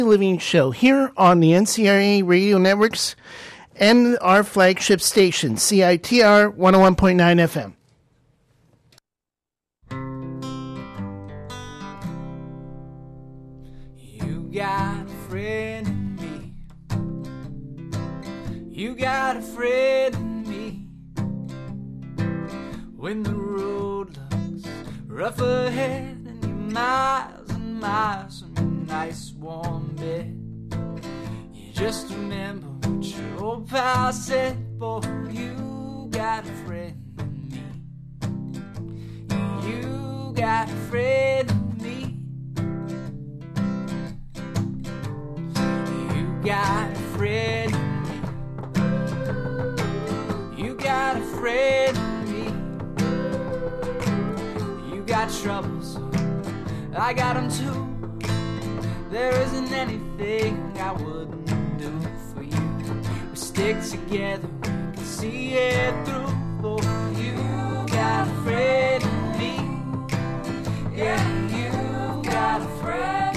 Living Show here on the NCRA radio networks and our flagship station, CITR 101.9 FM. You got a friend in me. You got a friend in me. When the road looks rough ahead and you're miles and miles from your nice warm bed, you just remember what your old pal said. Boy, you got a friend in me. You got a friend in me. You got a friend in me. You got a friend in me. You got troubles, I got them too. There isn't anything I wouldn't do for you. We stick together, we can see it through. Oh, you got a friend in me. Yeah, you got a friend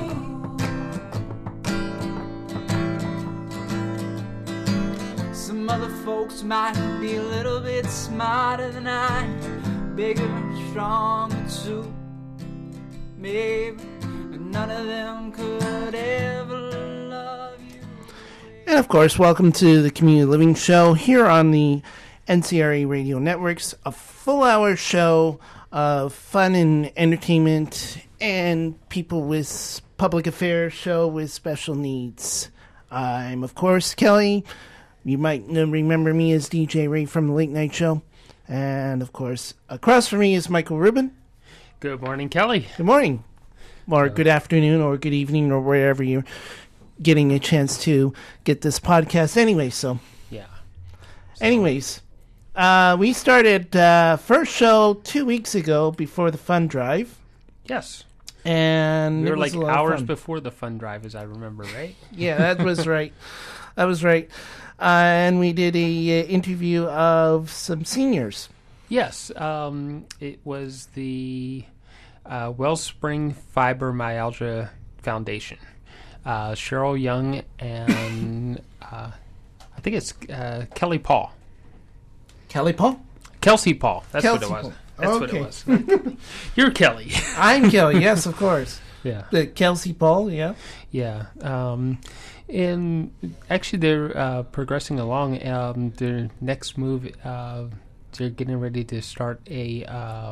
in me. Some other folks might be a little bit smarter than I am, bigger, stronger too, maybe. None of them could ever love you. And of course, welcome to the Community Living Show here on the NCRA radio networks, a full-hour show of fun and entertainment and people with public affairs show with special needs. I'm, of course, Kelly. You might remember me as DJ Ray from the Late Night Show. And, of course, across from me is Michael Rubin. Good morning, Kelly. Good morning. Or good afternoon, or good evening, or wherever you're getting a chance to get this podcast. Anyway, Anyways, we started first show 2 weeks ago before the fund drive. Yes. And we were like hours before the fund drive, as I remember, right? Yeah, that was right. That was right. And we did a interview of some seniors. Yes. It was the Wellspring Fibromyalgia Foundation. Cheryl Young and I think it's Kelly Paul. Kelly Paul? Kelsey Paul. That's Kelsey what it was. Paul. That's okay. what it was. You're Kelly. I'm Kelly, yes, of course. Yeah. The Kelsey Paul, yeah. Yeah. And actually they're progressing along. Their next move, they're getting ready to start a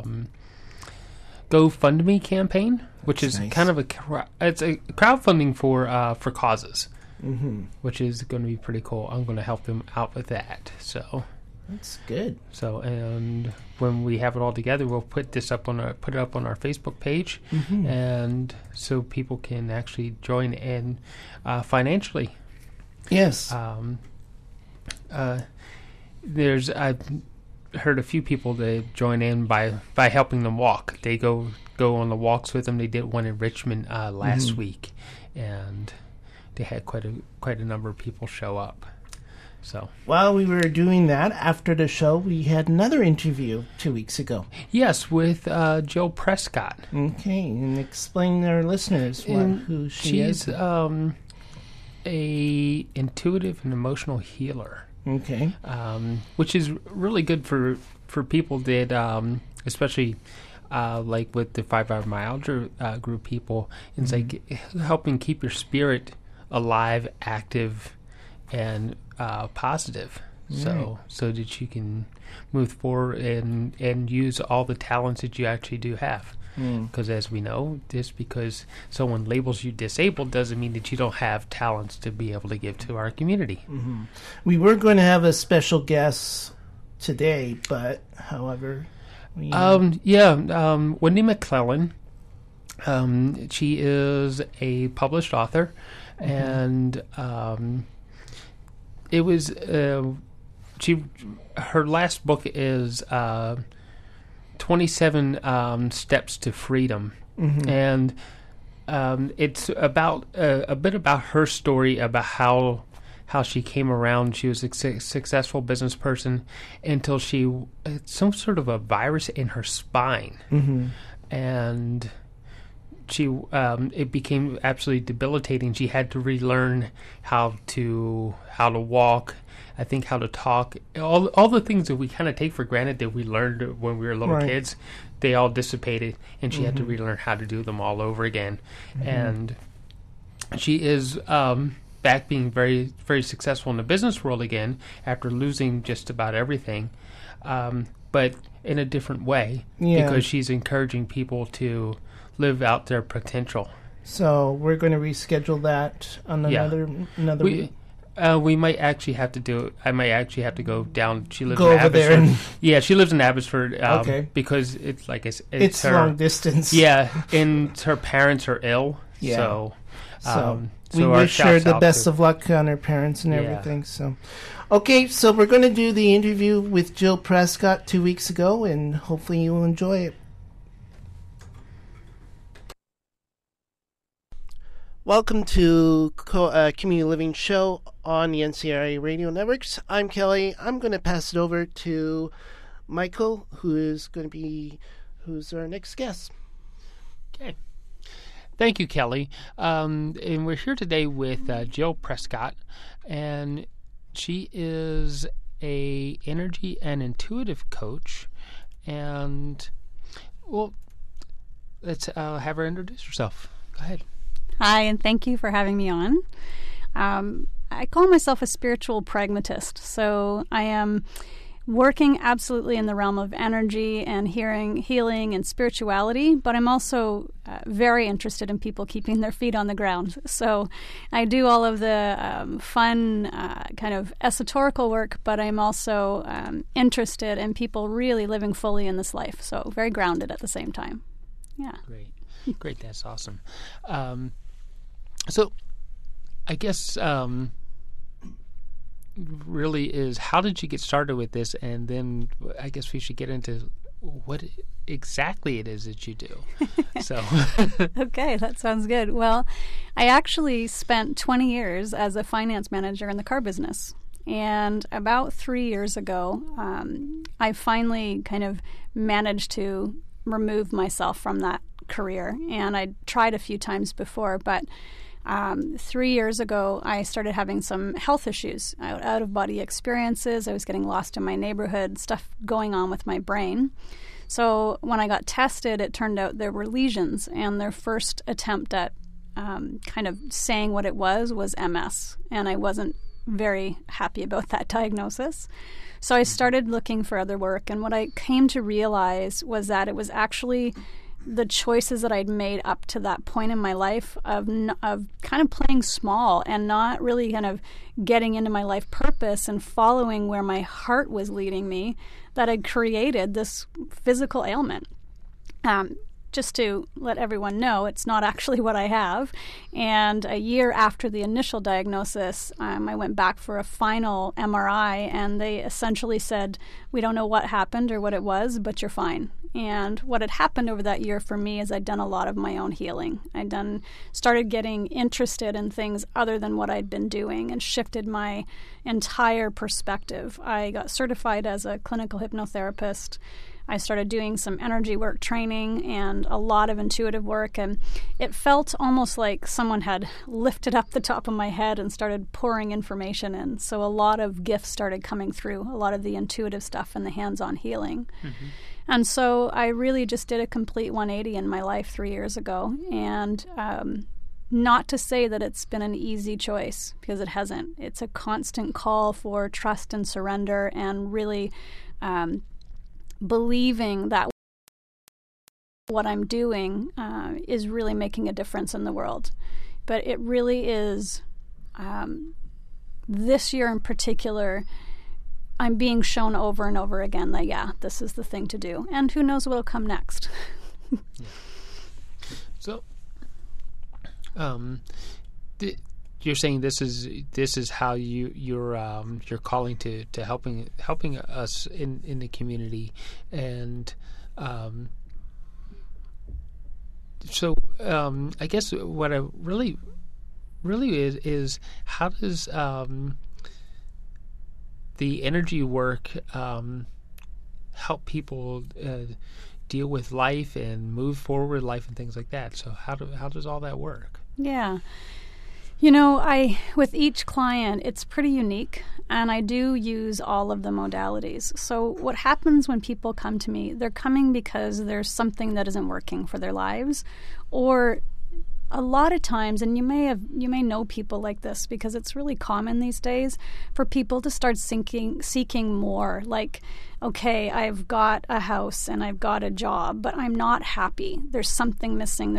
GoFundMe campaign, which is nice. Kind of it's a crowdfunding for causes, which is going to be pretty cool. I'm going to help them out with that. So that's good. So, and when we have it all together, we'll put it up on our Facebook page, and so people can actually join in financially. Yes. There's heard a few people that join in by helping them walk. They go on the walks with them. They did one in Richmond last week, and they had quite a number of people show up. So while we were doing that, after the show, we had another interview 2 weeks ago. Yes, with Jill Prescott. Okay, and explain to our listeners who she is. She's a intuitive and emotional healer. Okay. Which is really good for people that, especially like with the fibromyalgia group people. It's like helping keep your spirit alive, active, and positive. Right. So that you can move forward and use all the talents that you actually do have. Because as we know, just because someone labels you disabled doesn't mean that you don't have talents to be able to give to our community. We were going to have a special guest today, but however... Wendy McClellan. She is a published author, and it was... her last book is... 27 Steps to Freedom, and it's about a bit about her story about how she came around. She was a successful business person until she had some sort of a virus in her spine, and it became absolutely debilitating. She had to relearn how to walk, I think how to talk, all the things that we kind of take for granted that we learned when we were little kids, they all dissipated, and she had to relearn how to do them all over again. And she is back being very, very successful in the business world again after losing just about everything, but in a different way, because she's encouraging people to live out their potential. So we're going to reschedule that on another week. We might actually have to do it. I might actually have to go down. She lives go in over Abbotsford. there. She lives in Abbotsford. Because it's like it's her, long distance. Yeah, and her parents are ill. Yeah. So we wish her the best of luck on her parents and everything. So, okay, so we're going to do the interview with Jill Prescott 2 weeks ago, and hopefully you'll enjoy it. Welcome to Community Living Show on the NCRA Radio Networks. I'm Kelly. I'm going to pass it over to Michael, who's our next guest. Okay. Thank you, Kelly. And we're here today with Jill Prescott, and she is a energy and intuitive coach. And, well, let's have her introduce herself. Go ahead. Hi, and thank you for having me on. I call myself a spiritual pragmatist, so I am working absolutely in the realm of energy and healing, and spirituality, but I'm also very interested in people keeping their feet on the ground. So I do all of the fun kind of esoterical work, but I'm also interested in people really living fully in this life, so very grounded at the same time. Yeah. Great. That's awesome. So I guess really is, how did you get started with this? And then I guess we should get into what exactly it is that you do. So Okay, that sounds good. Well, I actually spent 20 years as a finance manager in the car business. And about 3 years ago, I finally kind of managed to remove myself from that career. And I tried a few times before, but 3 years ago, I started having some health issues, out-of-body experiences. I was getting lost in my neighborhood, stuff going on with my brain. So when I got tested, it turned out there were lesions, and their first attempt at kind of saying what it was MS, and I wasn't very happy about that diagnosis. So I started looking for other work, and what I came to realize was that it was actually the choices that I'd made up to that point in my life of kind of playing small and not really kind of getting into my life purpose and following where my heart was leading me, that had created this physical ailment. Just to let everyone know, it's not actually what I have. And a year after the initial diagnosis, I went back for a final MRI, and they essentially said, we don't know what happened or what it was, but you're fine. And what had happened over that year for me is I'd done a lot of my own healing. Started getting interested in things other than what I'd been doing, and shifted my entire perspective. I got certified as a clinical hypnotherapist. I started doing some energy work training and a lot of intuitive work, and it felt almost like someone had lifted up the top of my head and started pouring information in. So a lot of gifts started coming through, a lot of the intuitive stuff and the hands-on healing. Mm-hmm. And so I really just did a complete 180 in my life 3 years ago. And not to say that it's been an easy choice, because it hasn't. It's a constant call for trust and surrender, and really believing that what I'm doing is really making a difference in the world. But it really is, this year in particular, I'm being shown over and over again that, this is the thing to do. And who knows what'll come next. Yeah. So, you're saying this is how you're calling to helping us in the community, and so I guess what I really is how does the energy work help people deal with life and move forward with life and things like that. So how does all that work? Yeah. With each client, it's pretty unique, and I do use all of the modalities. So what happens when people come to me, they're coming because there's something that isn't working for their lives, or a lot of times, and you may know people like this because it's really common these days for people to start seeking more. Like, okay, I've got a house and I've got a job, but I'm not happy. There's something missing.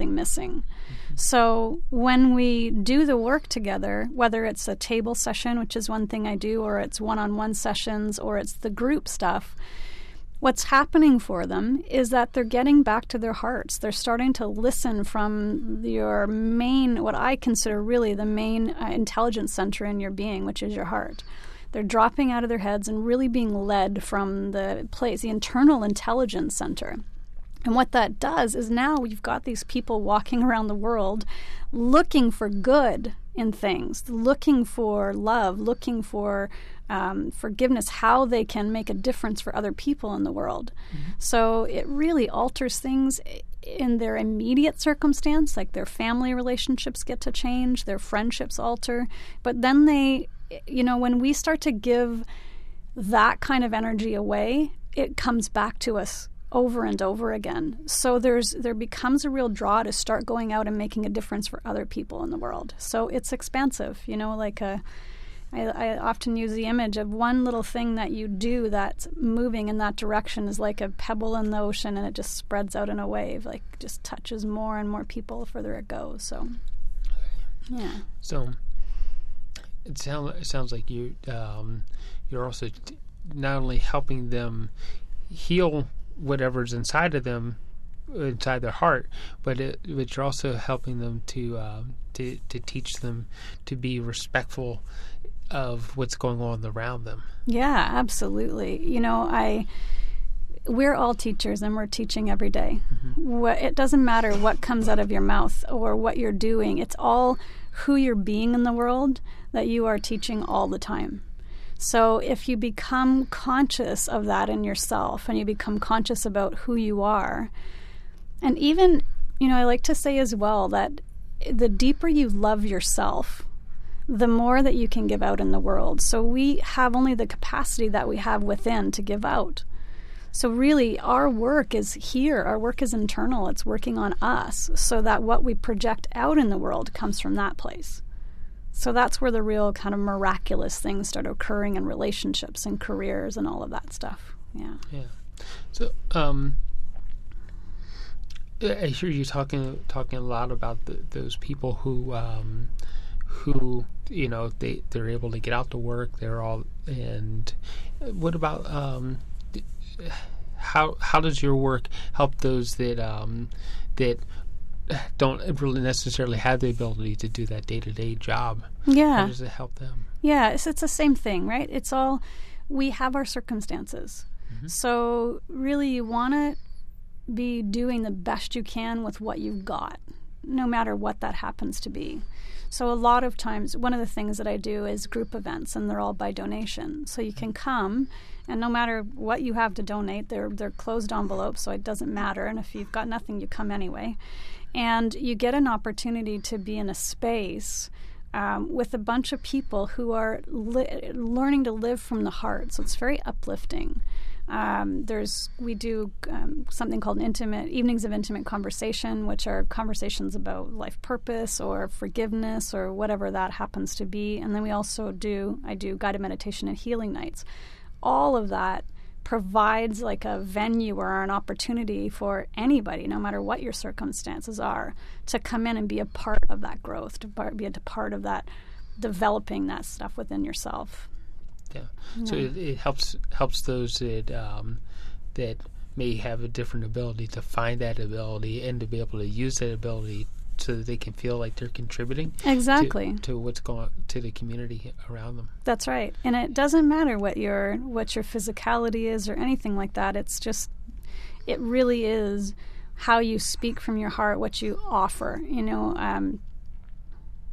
So when we do the work together, whether it's a table session, which is one thing I do, or it's one-on-one sessions, or it's the group stuff, what's happening for them is that they're getting back to their hearts. They're starting to listen from your main, what I consider really the main intelligence center in your being, which is your heart. They're dropping out of their heads and really being led from the place, the internal intelligence center. And what that does is now you've got these people walking around the world looking for good in things, looking for love, looking for forgiveness, how they can make a difference for other people in the world. Mm-hmm. So it really alters things in their immediate circumstance, like their family relationships get to change, their friendships alter. But then when we start to give that kind of energy away, it comes back to us over and over again. So there becomes a real draw to start going out and making a difference for other people in the world. So it's expansive, I often use the image of one little thing that you do that's moving in that direction is like a pebble in the ocean, and it just spreads out in a wave, like just touches more and more people the further it goes. So, yeah. So it sounds like you're also not only helping them heal whatever's inside of them, inside their heart, but you're also helping them to teach them to be respectful of what's going on around them. Yeah, absolutely. We're all teachers, and we're teaching every day. Mm-hmm. It doesn't matter what comes out of your mouth or what you're doing. It's all who you're being in the world that you are teaching all the time. So if you become conscious of that in yourself, and you become conscious about who you are, and even, I like to say as well that the deeper you love yourself, the more that you can give out in the world. So we have only the capacity that we have within to give out. So really, our work is here. Our work is internal. It's working on us so that what we project out in the world comes from that place. So that's where the real kind of miraculous things start occurring in relationships and careers and all of that stuff. Yeah. Yeah. So I hear you talking a lot about those people who they're able to get out to work. They're all, and what about how does your work help those that don't really necessarily have the ability to do that day-to-day job? Yeah. How does it help them? Yeah, it's the same thing, right? It's all, we have our circumstances. Mm-hmm. So really you want to be doing the best you can with what you've got, no matter what that happens to be. So a lot of times, one of the things that I do is group events, and they're all by donation. So you can come, and no matter what you have to donate, they're closed envelopes, so it doesn't matter. And if you've got nothing, you come anyway. And you get an opportunity to be in a space with a bunch of people who are learning to live from the heart. So it's very uplifting. We do something called evenings of intimate conversation, which are conversations about life purpose or forgiveness or whatever that happens to be. And then I do guided meditation and healing nights. All of that provides like a venue or an opportunity for anybody, no matter what your circumstances are, to come in and be a part of that growth, to be a part of that, developing that stuff within yourself. Yeah. So it helps those that may have a different ability to find that ability and to be able to use that ability so that they can feel like they're contributing exactly to what's going to the community around them. That's right. And it doesn't matter what your physicality is or anything like that. It's just, it really is how you speak from your heart, what you offer.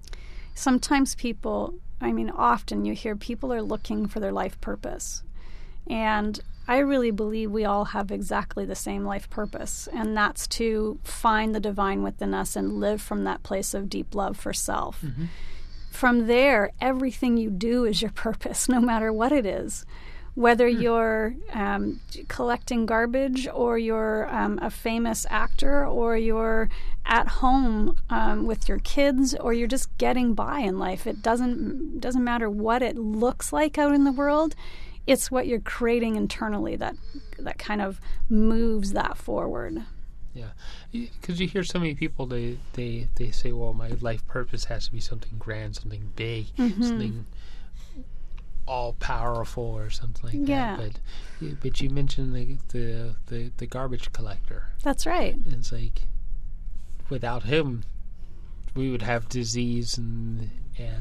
Sometimes often you hear people are looking for their life purpose. And I really believe we all have exactly the same life purpose, and that's to find the divine within us and live from that place of deep love for self. Mm-hmm. From there, everything you do is your purpose, no matter what it is. Whether you're collecting garbage, or you're a famous actor, or you're at home with your kids, or you're just getting by in life, it doesn't matter what it looks like out in the world. It's what you're creating internally that kind of moves that forward. Yeah, because you hear so many people, they say, well, my life purpose has to be something grand, something big, mm-hmm. something all powerful or something like that. But you mentioned the garbage collector. That's right. And it's like, without him, we would have disease and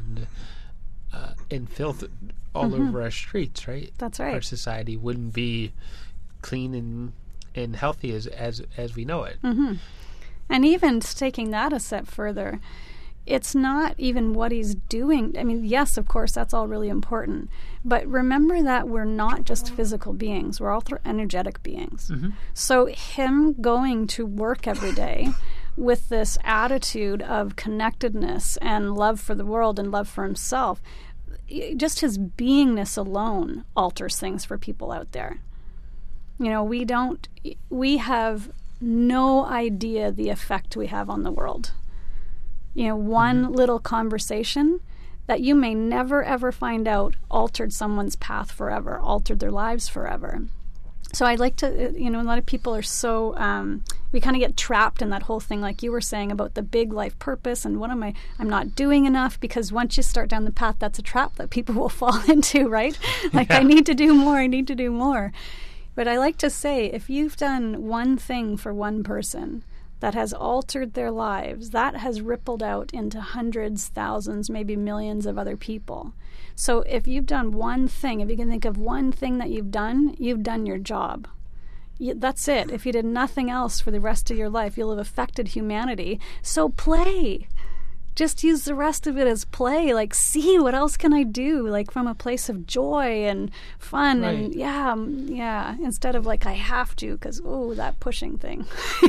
filth all mm-hmm. over our streets, right? That's right. Our society wouldn't be clean and healthy as we know it. Mm-hmm. And even taking that a step further, it's not even what he's doing. I mean, yes, of course, that's all really important. But remember that we're not just physical beings. We're also energetic beings. Mm-hmm. So him going to work every day with this attitude of connectedness and love for the world and love for himself, just his beingness alone alters things for people out there. You know, we have no idea the effect we have on the world. You know, one mm-hmm. little conversation that you may never ever find out altered someone's path forever, altered their lives forever. So I'd like to, you know, a lot of people are so, we kind of get trapped in that whole thing, like you were saying about the big life purpose and I'm not doing enough, because once you start down the path, that's a trap that people will fall into, right? Like, yeah. I need to do more. But I like to say, if you've done one thing for one person that has altered their lives, that has rippled out into hundreds, thousands, maybe millions of other people. So if you've done one thing, if you can think of one thing that you've done your job. That's it. If you did nothing else for the rest of your life, you'll have affected humanity. So play. Just use the rest of it as play. Like, see, what else can I do? Like, from a place of joy and fun. Right. And yeah. Instead of like, I have to, because, that pushing thing.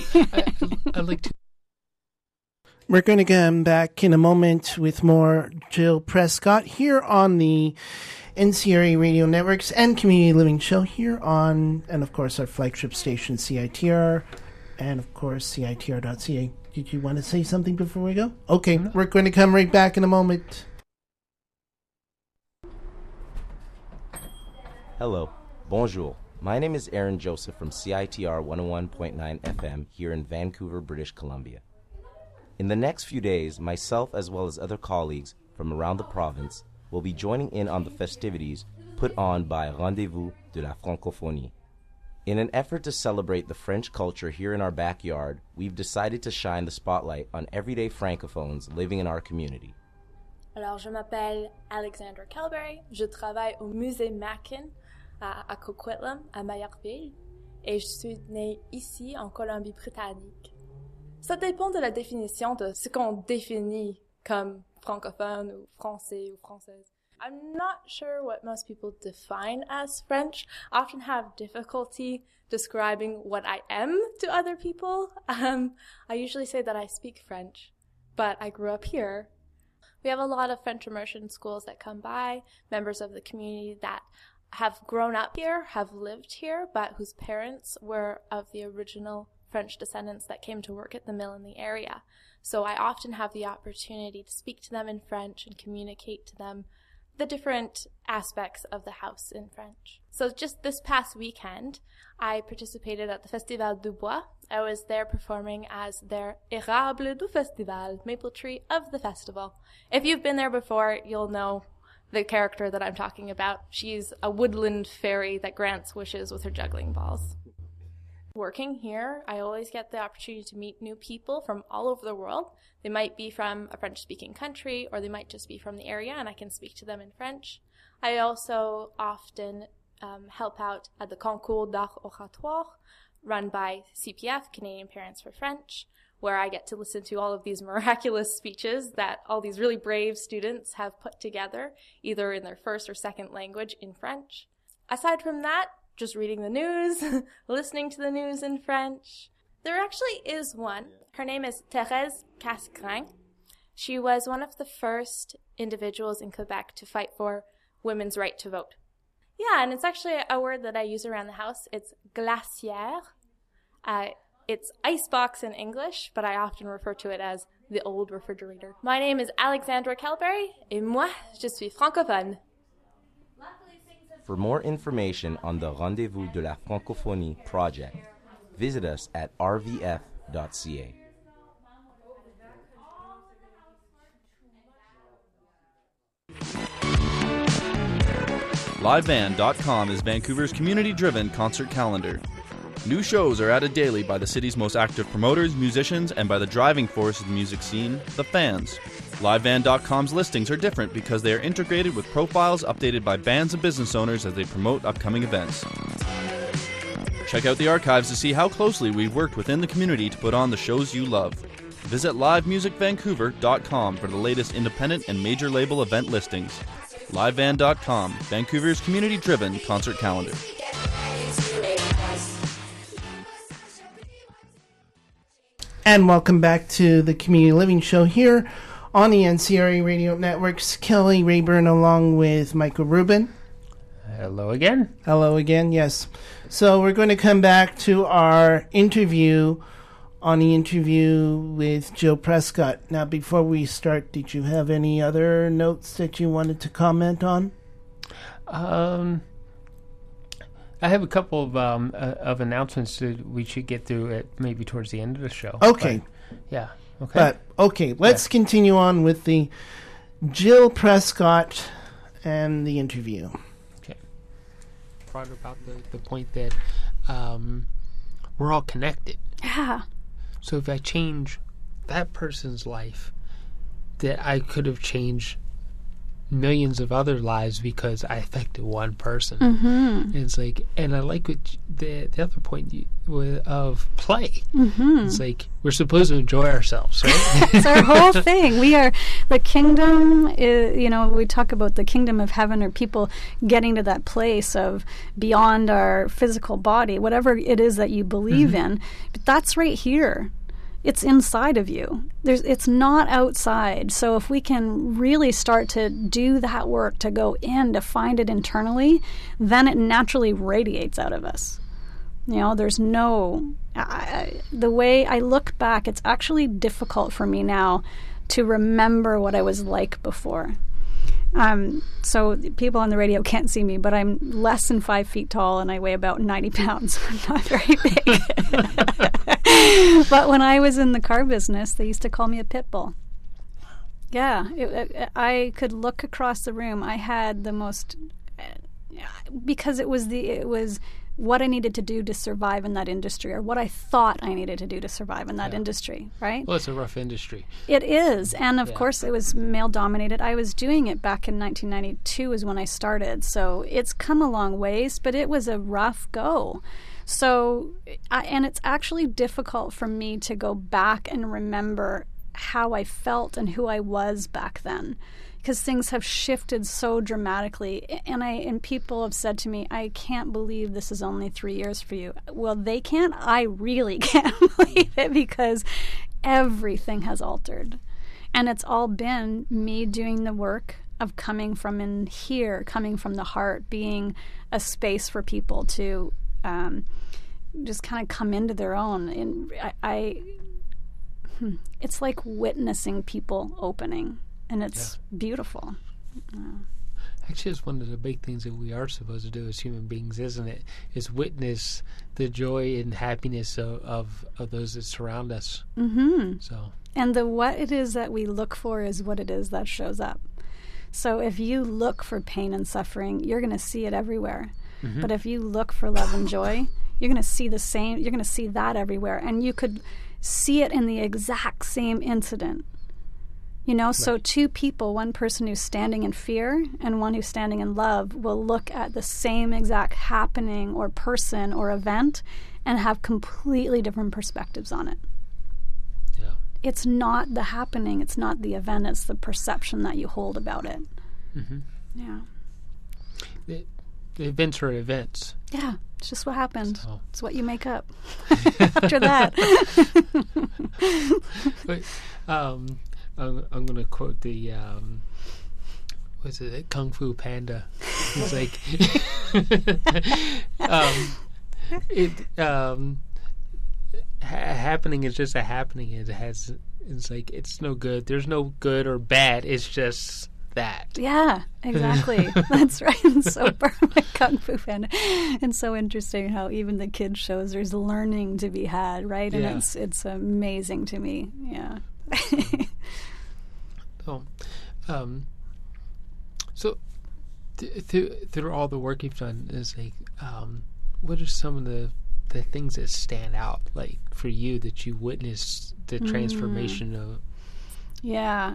I like to. We're going to come back in a moment with more Jill Prescott here on the NCRA Radio Networks and Community Living Show here on, and of course, our flagship station, CITR, and of course, CITR.ca. Did you want to say something before we go? Okay, we're going to come right back in a moment. Hello, bonjour. My name is Aaron Joseph from CITR 101.9 FM here in Vancouver, British Columbia. In the next few days, myself as well as other colleagues from around the province will be joining in on the festivities put on by Rendez-vous de la Francophonie. In an effort to celebrate the French culture here in our backyard, we've decided to shine the spotlight on everyday francophones living in our community. Alors, je m'appelle Alexandra Calberry, je travaille au musée Mackin à Coquitlam, à Maillardville, et je suis née ici en Colombie-Britannique. Ça dépend de la définition de ce qu'on définit comme francophone ou français ou française. I'm not sure what most people define as French. I often have difficulty describing what I am to other people. I usually say that I speak French, but I grew up here. We have a lot of French immersion schools that come by, members of the community that have grown up here, have lived here, but whose parents were of the original French descendants that came to work at the mill in the area. So I often have the opportunity to speak to them in French and communicate to them the different aspects of the house in French. So just this past weekend, I participated at the Festival du Bois. I was there performing as their Érable du Festival, maple tree of the festival. If you've been there before, you'll know the character that I'm talking about. She's a woodland fairy that grants wishes with her juggling balls. Working here, I always get the opportunity to meet new people from all over the world. They might be from a French-speaking country, or they might just be from the area, and I can speak to them in French. I also often help out at the Concours d'Art Oratoire, run by CPF, Canadian Parents for French, where I get to listen to all of these miraculous speeches that all these really brave students have put together, either in their first or second language in French. aside from that, just reading the news, listening to the news in French. There actually is one. Her name is Thérèse Casgrain. She was one of the first individuals in Quebec to fight for women's right to vote. Yeah, and it's actually a word that I use around the house. It's glacière. It's icebox in English, but I often refer to it as the old refrigerator. My name is Alexandra Kelberry, et moi, je suis francophone. For more information on the Rendez-vous de la Francophonie project, visit us at rvf.ca. LiveBand.com is Vancouver's community-driven concert calendar. New shows are added daily by the city's most active promoters, musicians, and by the driving force of the music scene, the fans. LiveBand.com's listings are different because they are integrated with profiles updated by bands and business owners as they promote upcoming events. Check out the archives to see how closely we've worked within the community to put on the shows you love. Visit livemusicvancouver.com for the latest independent and major label event listings. LiveBand.com, Vancouver's community-driven concert calendar. And welcome back to the Community Living Show here on the NCRA Radio Networks. Kelly Rayburn along with Michael Rubin. Hello again. Hello again, yes. So we're going to come back to our interview with Jill Prescott. Now, before we start, did you have any other notes that you wanted to comment on? I have a couple of announcements that we should get through at maybe towards the end of the show. Okay. But, yeah. Okay. Let's continue on with the Jill Prescott and the interview. Okay. Brought about the point that we're all connected. Yeah. So if I change that person's life, that I could have changed millions of other lives because I affected one person. Mm-hmm. And it's like, and I like what the other point of play. Mm-hmm. It's like we're supposed to enjoy ourselves, right? It's our whole thing. We are the kingdom. We talk about the kingdom of heaven, or people getting to that place of beyond our physical body, whatever it is that you believe in. But that's right here. It's inside of you. It's not outside. So if we can really start to do that work, to go in, to find it internally, then it naturally radiates out of us. There's no... the way I look back, it's actually difficult for me now to remember what I was like before. So people on the radio can't see me, but I'm less than 5 feet tall and I weigh about 90 pounds. I'm not very big. But when I was in the car business, they used to call me a pit bull. Yeah, I could look across the room. I had the most, because it was what I needed to do to survive in that industry, or what I thought I needed to do to survive in that industry, right? Well, it's a rough industry. It is, and of course it was male-dominated. I was doing it back in 1992 is when I started, so it's come a long ways, but it was a rough go. So, and it's actually difficult for me to go back and remember how I felt and who I was back then, because things have shifted so dramatically. And people have said to me, I can't believe this is only 3 years for you. Well, they can't. I really can't believe it, because everything has altered. And it's all been me doing the work of coming from in here, coming from the heart, being a space for people to just kind of come into their own. And it's like witnessing people opening. And it's beautiful. Actually, it's one of the big things that we are supposed to do as human beings, isn't it? Is witness the joy and happiness of those that surround us. Mm-hmm. So, and what it is that we look for is what it is that shows up. So if you look for pain and suffering, you're going to see it everywhere. Mm-hmm. But if you look for love and joy, you're going to see the same. You're going to see that everywhere, and you could see it in the exact same incident. So two people, one person who's standing in fear and one who's standing in love, will look at the same exact happening or person or event and have completely different perspectives on it. Yeah. It's not the happening, it's not the event, it's the perception that you hold about it. Mm-hmm. Yeah. events are events. Yeah, it's just what happened. So. It's what you make up after that. But, I'm going to quote the was it Kung Fu Panda? It's like happening is just a happening. It's like it's no good. There's no good or bad. It's just that. Yeah, exactly. That's right. It's so perfect, Kung Fu Panda. It's so interesting how even the kids shows there's learning to be had, right? And Yeah. it's amazing to me. Yeah. So through all the work you've done, is like, what are some of the things that stand out, like for you, that you witnessed the transformation of? Yeah,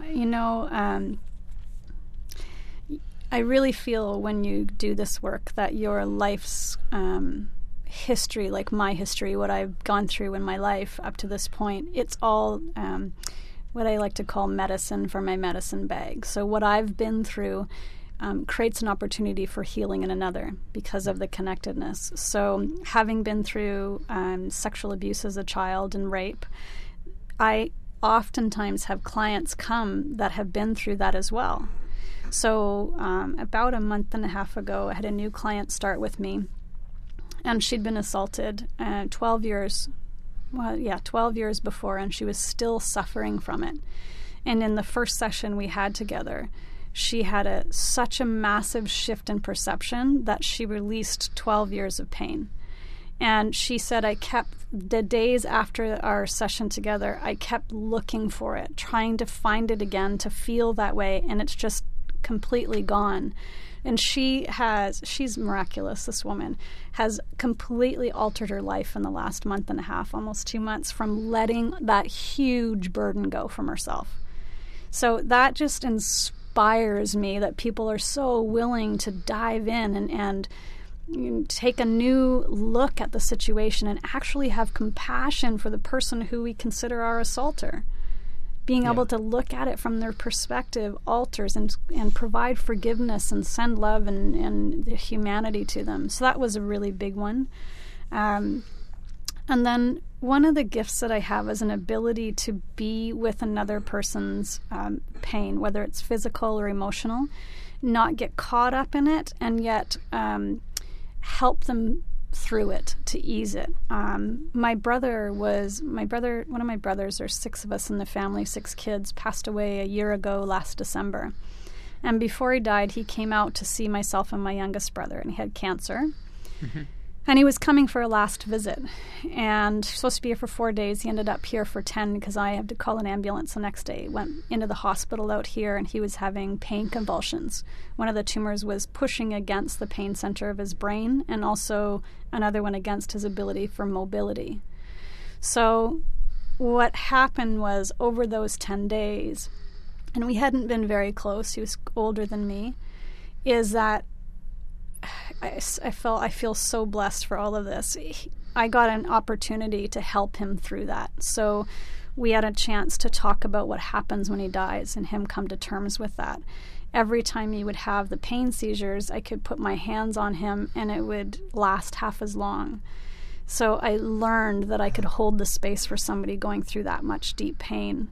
I really feel when you do this work that your life's history, like my history, what I've gone through in my life up to this point, it's all what I like to call medicine for my medicine bag. So what I've been through creates an opportunity for healing in another because of the connectedness. So having been through sexual abuse as a child and rape, I oftentimes have clients come that have been through that as well. So about a month and a half ago, I had a new client start with me, and she'd been assaulted 12 years before, and she was still suffering from it. And in the first session we had together, she had such a massive shift in perception that she released 12 years of pain. And she said, I kept, the days after our session together, I kept looking for it, trying to find it again, to feel that way, and it's just completely gone. And she's miraculous, this woman, has completely altered her life in the last month and a half, almost 2 months, from letting that huge burden go from herself. So that just inspires me that people are so willing to dive in and take a new look at the situation and actually have compassion for the person who we consider our assaulter. Being able to look at it from their perspective alters and provide forgiveness and send love and humanity to them. So that was a really big one. And then one of the gifts that I have is an ability to be with another person's pain, whether it's physical or emotional, not get caught up in it, and yet help them through it, to ease it. One of my brothers, there's 6 of us in the family, 6 kids, passed away a year ago last December. And before he died, he came out to see myself and my youngest brother, and he had cancer. Mm-hmm. And he was coming for a last visit, and supposed to be here for 4 days. He ended up here for 10 because I had to call an ambulance the next day. Went into the hospital out here, and he was having pain convulsions. One of the tumors was pushing against the pain center of his brain, and also another one against his ability for mobility. So what happened was, over those 10 days, and we hadn't been very close, he was older than me, is that I feel so blessed for all of this. I got an opportunity to help him through that. So we had a chance to talk about what happens when he dies and him come to terms with that. Every time he would have the pain seizures, I could put my hands on him and it would last half as long. So I learned that I could hold the space for somebody going through that much deep pain.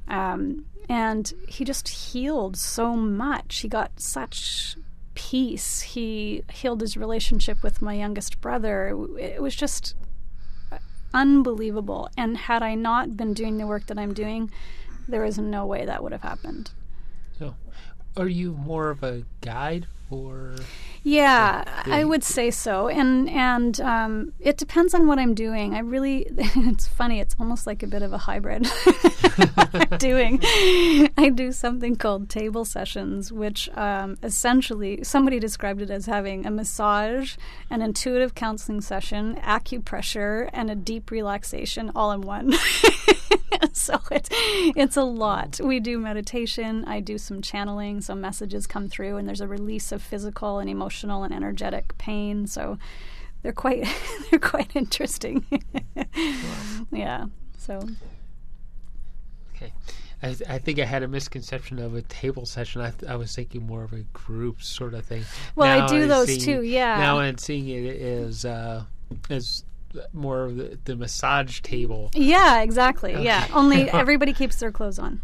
And he just healed so much. He got such peace. He healed his relationship with my youngest brother. It was just unbelievable. And had I not been doing the work that I'm doing, there is no way that would have happened. So, are you more of a guide or? Yeah, I would say so. And it depends on what I'm doing. It's funny, it's almost like a bit of a hybrid. I do something called table sessions, which essentially, somebody described it as having a massage, an intuitive counseling session, acupressure, and a deep relaxation all in one. So it's a lot. We do meditation, I do some channeling, some messages come through, and there's a release of physical and emotional and energetic pain. So they're quite interesting. Yeah. So. Okay. I think I had a misconception of a table session. I was thinking more of a group sort of thing. Well, Now I do I'm those seeing- too, yeah. Now I'm seeing it as more of the massage table. Yeah, exactly. Yeah, only everybody keeps their clothes on.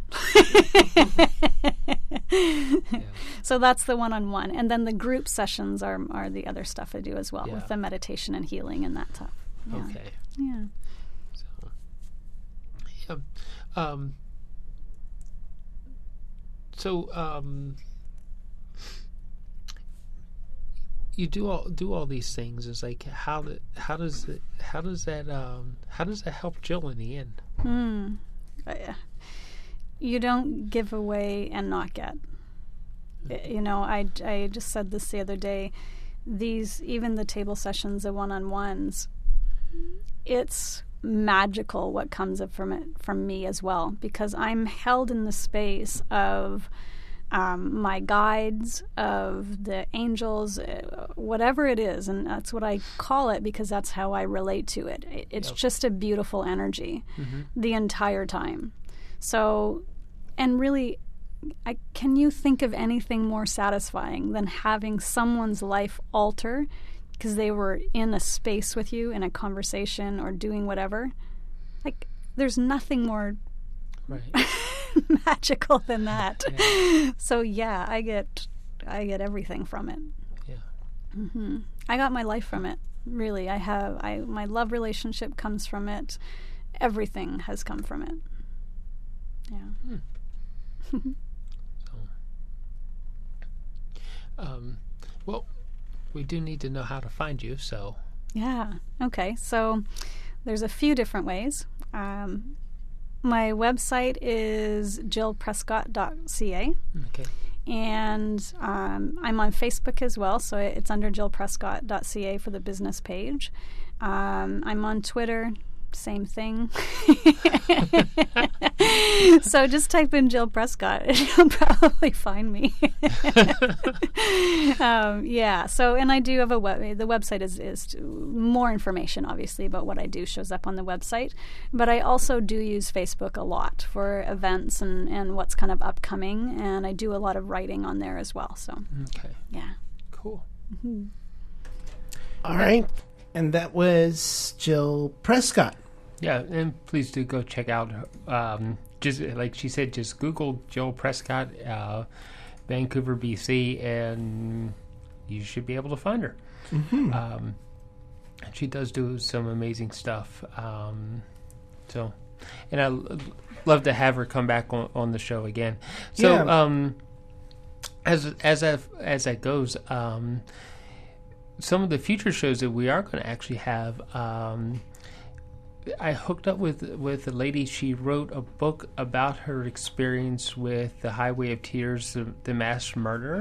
So that's the one-on-one, and then the group sessions are the other stuff I do as well, Yeah. with the meditation and healing and that stuff. Yeah. Okay. Yeah. You do all these things. It's like how does that help Jill in the end? You don't give away and not get. You know, I just said this the other day. Even the table sessions, the one-on-ones, it's magical what comes up from me as well, because I'm held in the space of my guides, of the angels, whatever it is, and that's what I call it because that's how I relate to it. It's just a beautiful energy the entire time. So, and really, can you think of anything more satisfying than having someone's life alter because they were in a space with you, in a conversation or doing whatever? Like, there's nothing more Right. magical than that. Yeah. So yeah, I get everything from it. Yeah. I got my life from it. Really, my love relationship comes from it. Everything has come from it. Yeah. Well, we do need to know how to find you, so. Yeah. Okay. So there's a few different ways. My website is jillprescott.ca. Okay. And I'm on Facebook as well, so it's under jillprescott.ca for the business page. I'm on Twitter, same thing. So just type in Jill Prescott and you'll probably find me. Yeah, so, and I do have the website is more information, obviously, about what I do shows up on the website. But I also do use Facebook a lot for events and what's kind of upcoming, and I do a lot of writing on there as well. So, Okay. yeah. Cool. All right. And that was Jill Prescott. Yeah, and please do go check out. Just like she said, just Google Jill Prescott, Vancouver, BC, and you should be able to find her. She does do some amazing stuff. So, and I love to have her come back on the show again. So, Yeah. as that goes, some of the future shows that we are going to actually have. I hooked up with a lady. She wrote a book about her experience with the Highway of Tears, the mass murder.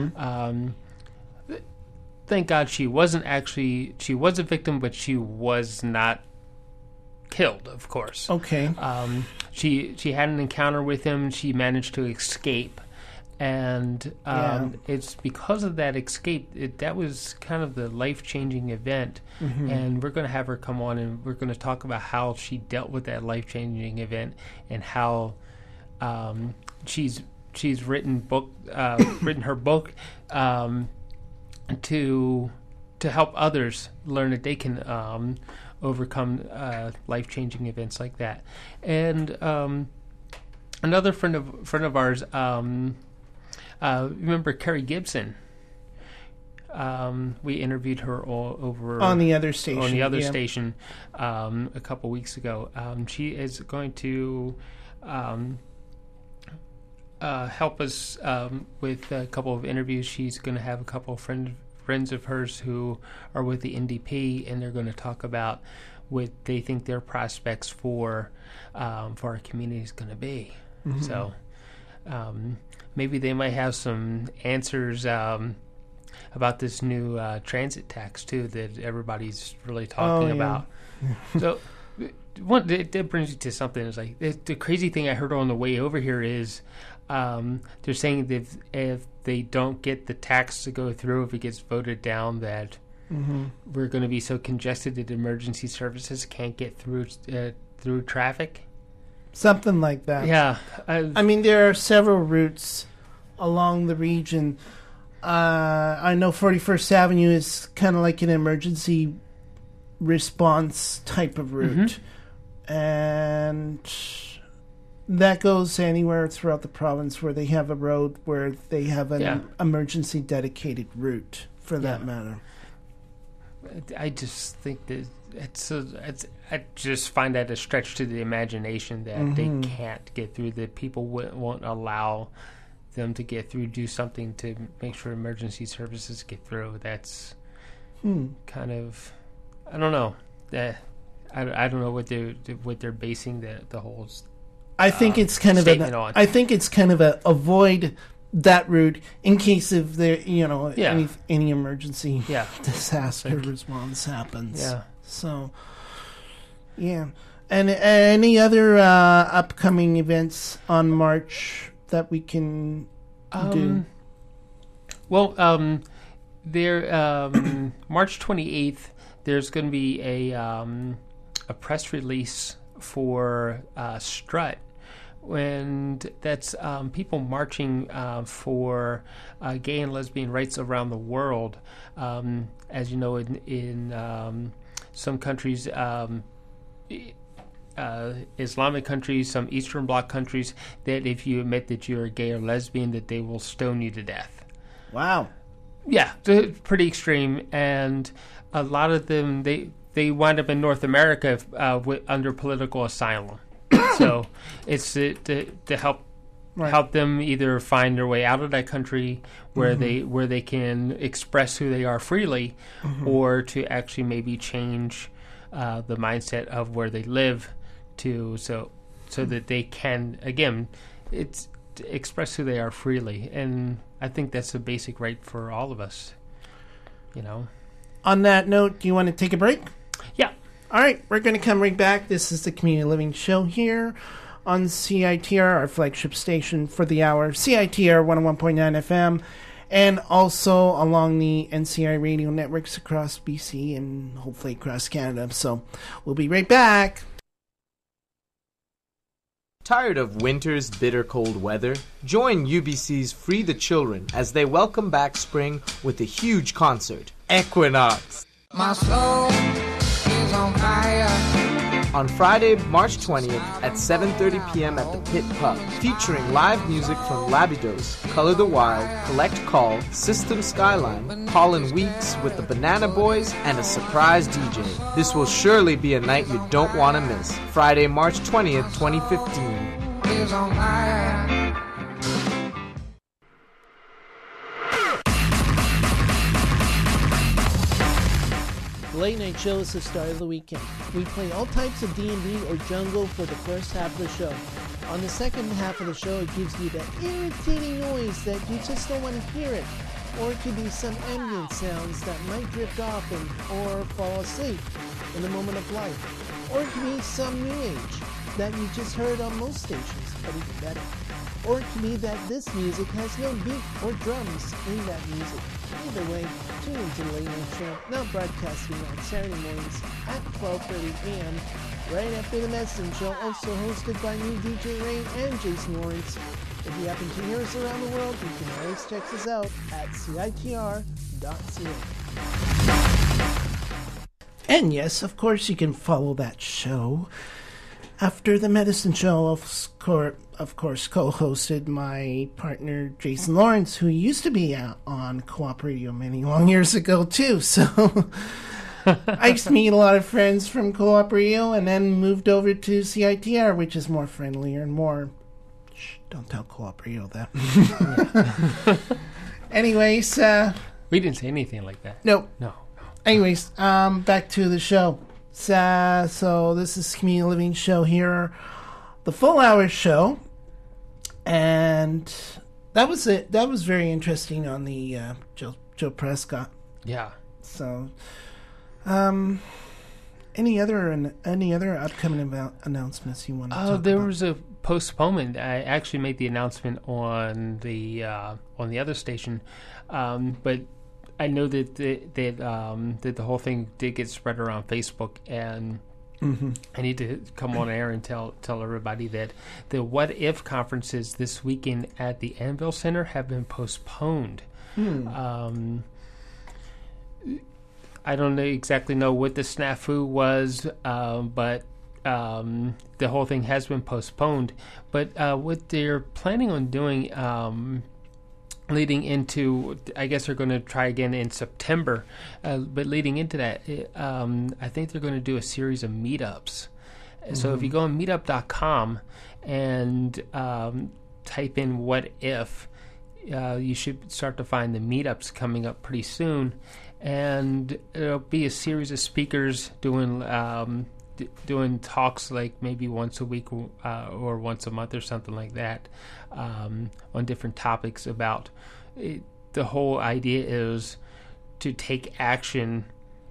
Thank God she wasn't actually. She was a victim, but she was not killed. Of course. Okay. She had an encounter with him. She managed to escape. And it's because of that escape, that was kind of the life-changing event. And we're going to have her come on, and we're going to talk about how she dealt with that life-changing event and how she's written her book to help others learn that they can overcome life-changing events like that. And another friend of ours. Remember Carrie Gibson? We interviewed her over on the other station. On the other station a couple weeks ago. She is going to help us with a couple of interviews. She's going to have a couple of friends of hers who are with the NDP, and they're going to talk about what they think their prospects for our community is going to be. So. Maybe they might have some answers about this new transit tax too that everybody's really talking about. So, that brings you to something. It's like the crazy thing I heard on the way over here is they're saying that if they don't get the tax to go through, if it gets voted down, that we're going to be so congested that emergency services can't get through traffic. something like that. Yeah. I mean, there are several routes along the region. I know 41st Avenue is kind of like an emergency response type of route. And that goes anywhere throughout the province where they have a road where they have an emergency dedicated route for that matter. I just think that I just find that a stretch to the imagination that they can't get through, that people won't allow them to get through, do something to make sure emergency services get through. That's kind of, I don't know. I don't know what they're basing the whole. I think it's kind of a avoid that route in case of there any emergency disaster response happens. Yeah. So and any other upcoming events on March that we can do? Well, there March 28th. There's going to be a press release for Strut, and that's people marching for gay and lesbian rights around the world. As you know, in some countries, Islamic countries, some Eastern Bloc countries, that if you admit that you're gay or lesbian, that they will stone you to death. Wow. Yeah, pretty extreme, and a lot of them they wind up in North America under political asylum. So it's to help them either find their way out of that country where they can express who they are freely, or to actually maybe change the mindset of where they live to so that they can again express who they are freely. And I think that's a basic right for all of us. On that note, do you want to take a break? Yeah. All right, we're going to come right back. This is the Community Living Show here on CITR, our flagship station for the hour, CITR 101.9 FM, and also along the NCRI radio networks across BC and hopefully across Canada. So we'll be right back. Tired of winter's bitter cold weather? Join UBC's Free the Children as they welcome back spring with a huge concert, Equinox. My soul is on fire. On Friday, March 20th at 7:30 p.m. at the Pit Pub, featuring live music from Labidos, Color the Wild, Collect Call, System Skyline, Colin Weeks with the Banana Boys, and a surprise DJ. This will surely be a night you don't want to miss. Friday, March 20th, 2015. Is on fire. The Late Night Show is the start of the weekend. We play all types of D&B or jungle for the first half of the show. On the second half of the show, it gives you that irritating noise that you just don't want to hear it. Or it could be some ambient sounds that might drift off or fall asleep in the moment of life. Or it could be some new age that you just heard on most stations, but even better. Or it could be that this music has no beat or drums in that music. Either way, tune into the Late Night Show, now broadcasting on Saturday mornings at 12:30 a.m. right after the Medicine Show, also hosted by me, DJ Ray, and Jason Lawrence. If you happen to hear us around the world, you can always check us out at CITR.ca. And yes, of course, you can follow that show after the Medicine Show, of course, co-hosted my partner Jason Lawrence, who used to be on Co-op Radio many long years ago too. So I used to meet a lot of friends from Co-op Radio, and then moved over to CITR, which is more friendlier and more. Shh, don't tell Co-op Radio that. Anyways, we didn't say anything like that. No. Anyways, back to the show. So this is Community Living Show here, the full hour show, and that was it. That was very interesting on the Joe Prescott. Yeah. So, any other upcoming announcements you want to talk about? There was a postponement. I actually made the announcement on the other station, but I know that the whole thing did get spread around Facebook, and I need to come on air and tell everybody that the What If conferences this weekend at the Anvil Center have been postponed. I don't exactly know what the snafu was, but the whole thing has been postponed. But what they're planning on doing, leading into, I guess they're going to try again in September, but leading into that, I think they're going to do a series of meetups. So if you go on meetup.com and type in what if, you should start to find the meetups coming up pretty soon. And it'll be a series of speakers doing talks like maybe once a week or once a month or something like that, on different topics about it. The whole idea is to take action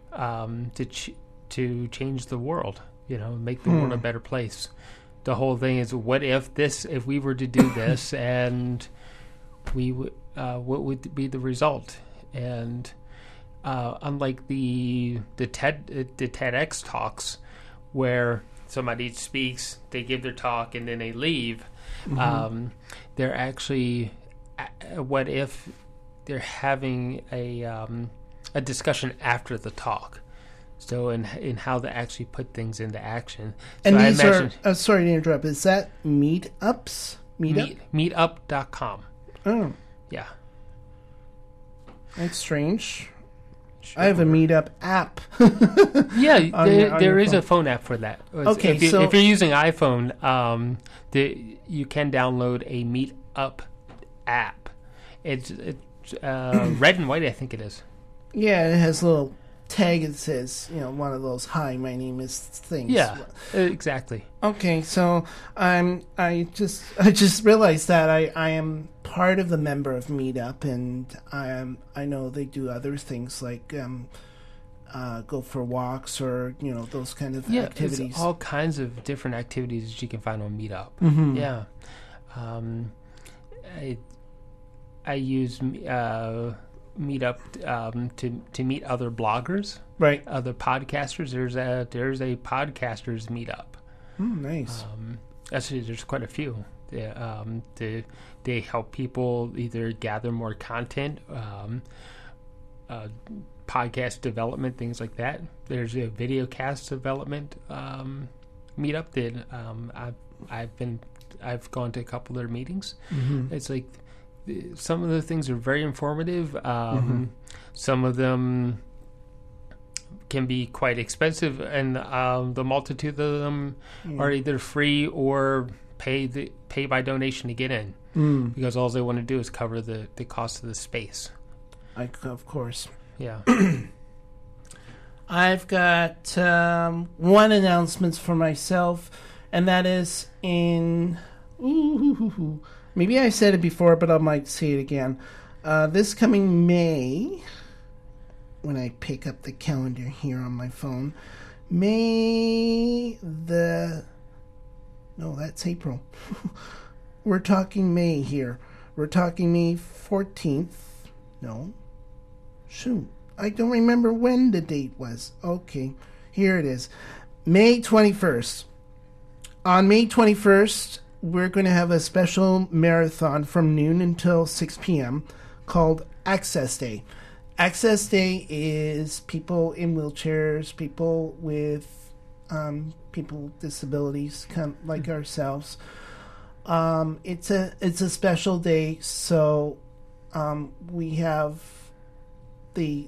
to change the world, make the world a better place. The whole thing is, what if we were to do this, and what would be the result? And unlike the TEDx talks, where somebody speaks, they give their talk, and then they leave, they're actually, what if they're having a discussion after the talk? So in how to actually put things into action. And these are, sorry to interrupt, is that meetups? Meetup.com. Oh. Yeah. That's strange. Sure. I have a Meetup app. Yeah, there is a phone app for that. Okay, if you're using iPhone, you can download a Meetup app. It's red and white, I think it is. Yeah, it has a little tag that says, one of those, "Hi, my name is" things. Yeah, exactly. Okay, so I just realized that I am part of the member of Meetup, and I know they do other things like go for walks or those kind of activities. There's all kinds of different activities that you can find on Meetup. Yeah, I use Meetup to meet other bloggers, right? Other podcasters. There's a podcasters Meetup. Nice. Actually, there's quite a few. They help people either gather more content, podcast development, things like that. There's a video cast development Meetup that I've gone to a couple of their meetings. It's like, some of the things are very informative. Some of them can be quite expensive, and the multitude of them are either free or pay by donation to get in, because all they want to do is cover the cost of the space. Of course. Yeah. I've got one announcement for myself, and that is in... Maybe I said it before, but I might say it again. This coming May, when I pick up the calendar here on my phone, no, that's April. We're talking May here. We're talking May 14th. No. Shoot. I don't remember when the date was. Okay. Here it is. May 21st. On May 21st, we're going to have a special marathon from noon until 6 p.m. called Access Day. Access Day is people in wheelchairs, people with people with disabilities, kind of like ourselves. It's a special day, so we have the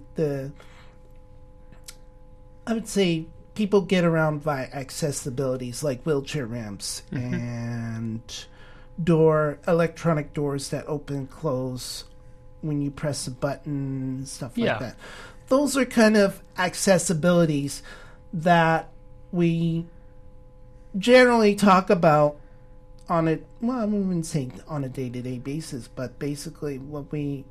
I would say people get around via accessibilities like wheelchair ramps and electronic doors that open and close when you press a button and stuff like that. Those are kind of accessibilities that we generally talk about on I wouldn't say on a day-to-day basis, but basically what we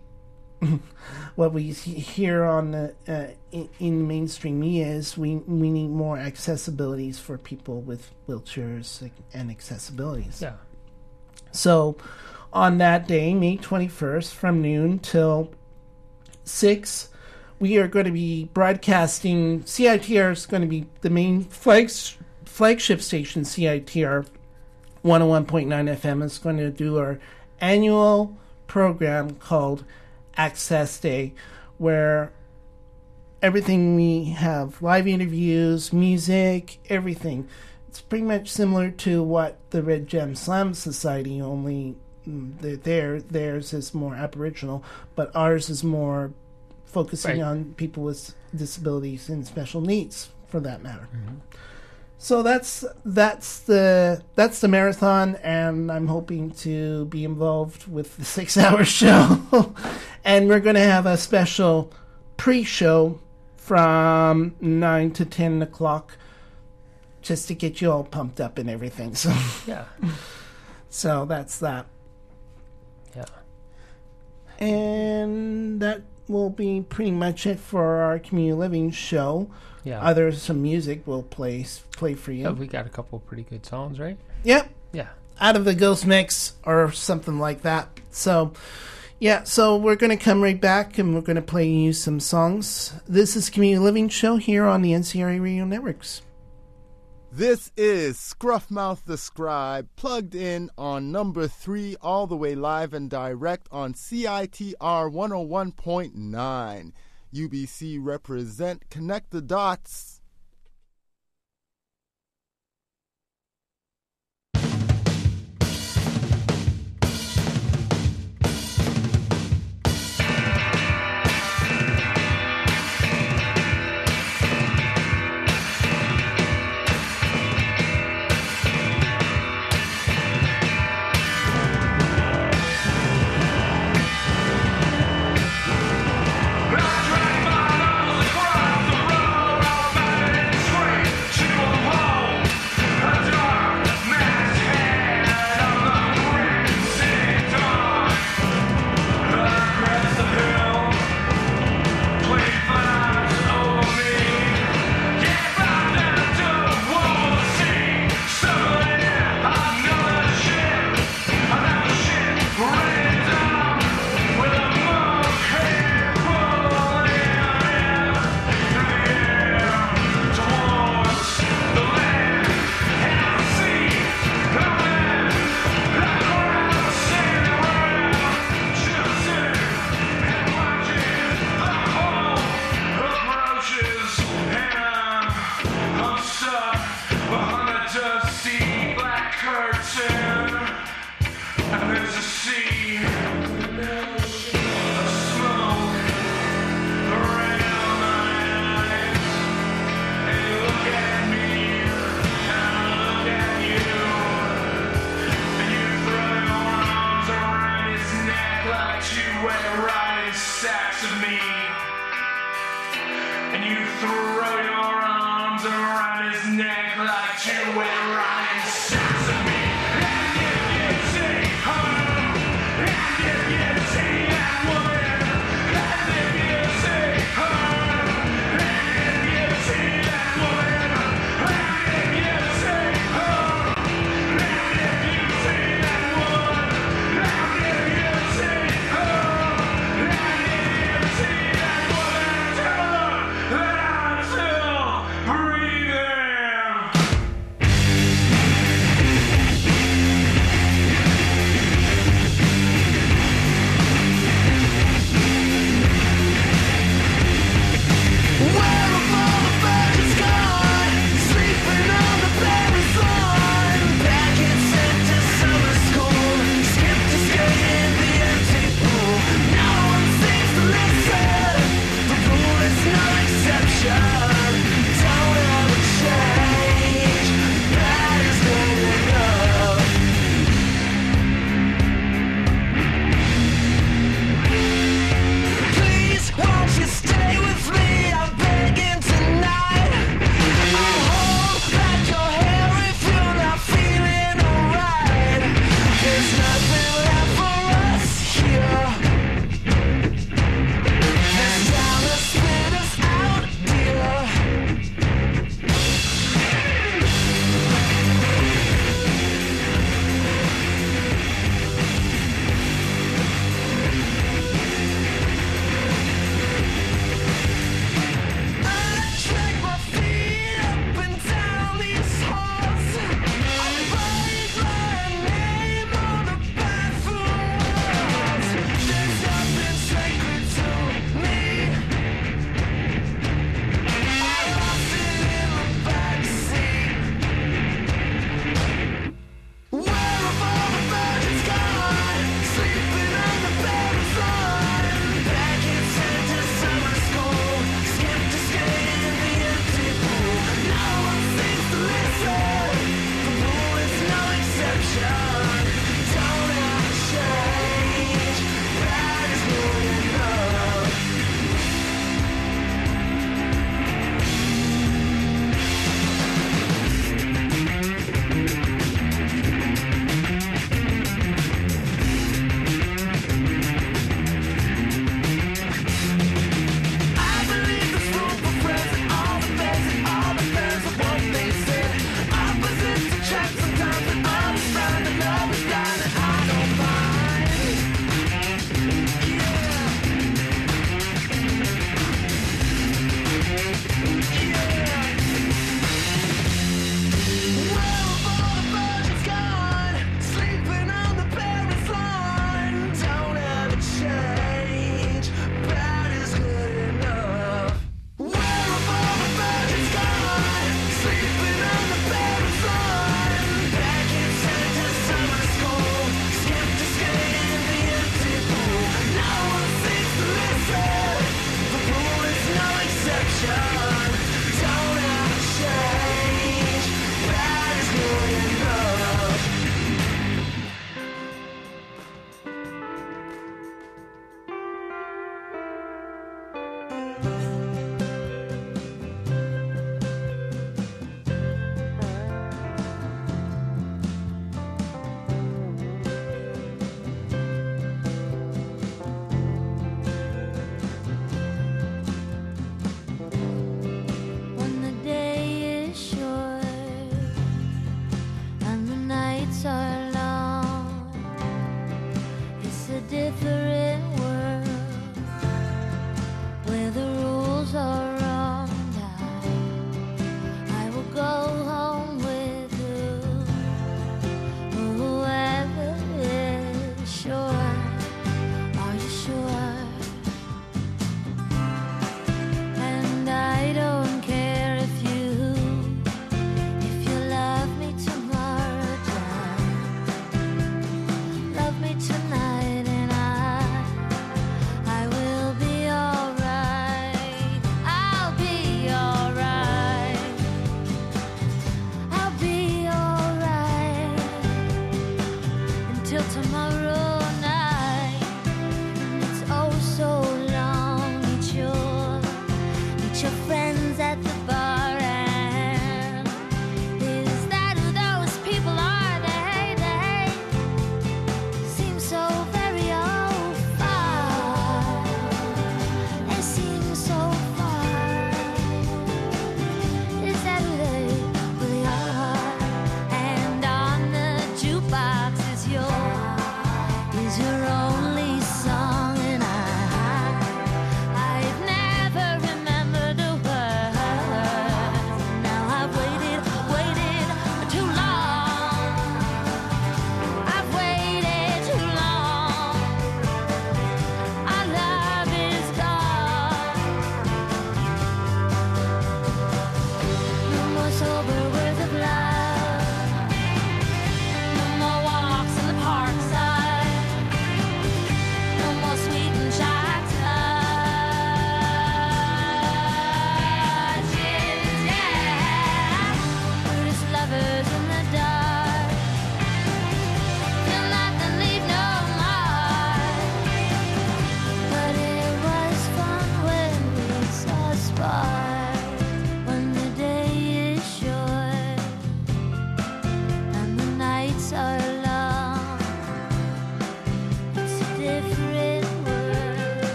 hear on the in mainstream media is we need more accessibilities for people with wheelchairs and accessibilities. Yeah. So on that day, May 21st, from noon till 6, we are going to be broadcasting. CITR is going to be the main flagship station, CITR 101.9 FM, is going to do our annual program called Access Day, where everything we have, live interviews, music, everything. It's pretty much similar to what the Red Gem Slam Society, only theirs is more Aboriginal, but ours is more focusing on people with disabilities and special needs, for that matter. Mm-hmm. So that's the marathon, and I'm hoping to be involved with the 6-hour show. And we're going to have a special pre-show from 9 to 10 o'clock, just to get you all pumped up and everything. So yeah. So that's that. Yeah. And that will be pretty much it for our community living show. Yeah. Other some music we'll play for you. Yeah, we got a couple pretty good songs, right? Yep. Yeah. Out of the Ghost Mix or something like that. So, yeah, so we're going to come right back and we're going to play you some songs. This is Community Living Show here on the NCRA Radio Networks. This is Scruffmouth the Scribe, plugged in on number 3, all the way live and direct on CITR 101.9. UBC represent, connect the dots. Breathing.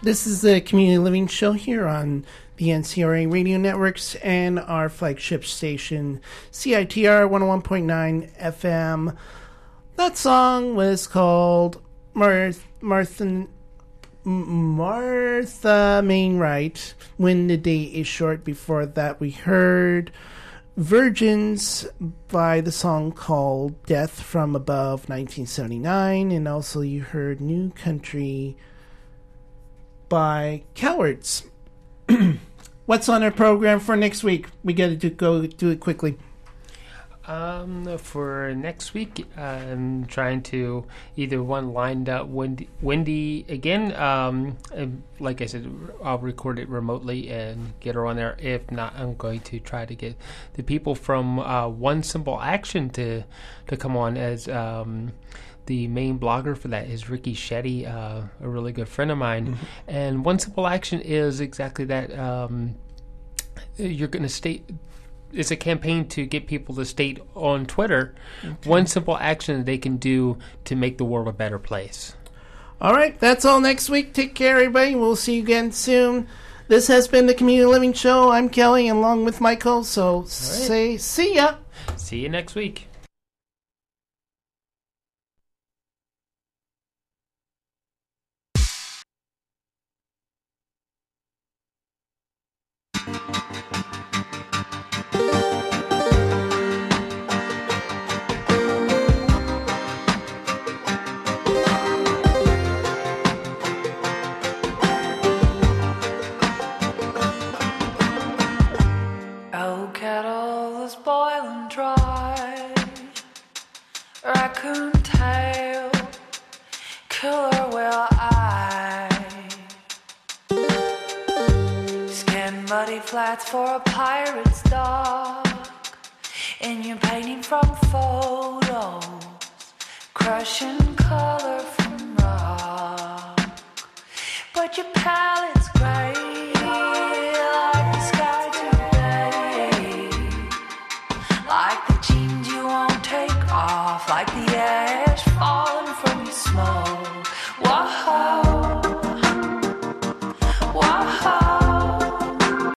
This is the Community Living Show here on the NCRA radio networks and our flagship station, CITR 101.9 FM. That song was called Martha Mainwright, When the Day is Short. Before that, we heard Virgins by the song called Death from Above, 1979. And also you heard New Country by Cowards. What's on our program for next week? We got to go do it quickly. For next week, I'm trying to either one lined up Wendy again. Like I said, I'll record it remotely and get her on there. If not, I'm going to try to get the people from One Simple Action to come on as the main blogger for that is Ricky Shetty, a really good friend of mine. Mm-hmm. And One Simple Action is exactly that. You're going to state. It's a campaign to get people to state on Twitter one simple action they can do to make the world a better place. All right, that's all next week. Take care, everybody. We'll see you again soon. This has been the Community Living Show. I'm Kelly, along with Michael. So say see ya. See you next week. Raccoon tail, killer whale eye, skin muddy flats for a pirate's dog, and you're painting from photos, crushing color from rock, but your palette